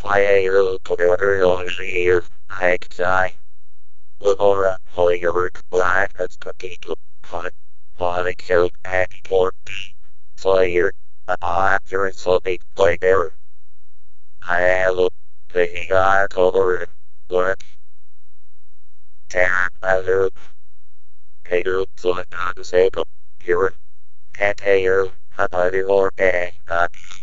Fire together on the ear, hike die. Laura, Hoyer, Black as potato, hot, body kill, and pork, fire, after so big fire. I look, the guy covered, look, tan, other, hater, so not disabled, here, cat hair, a body or a,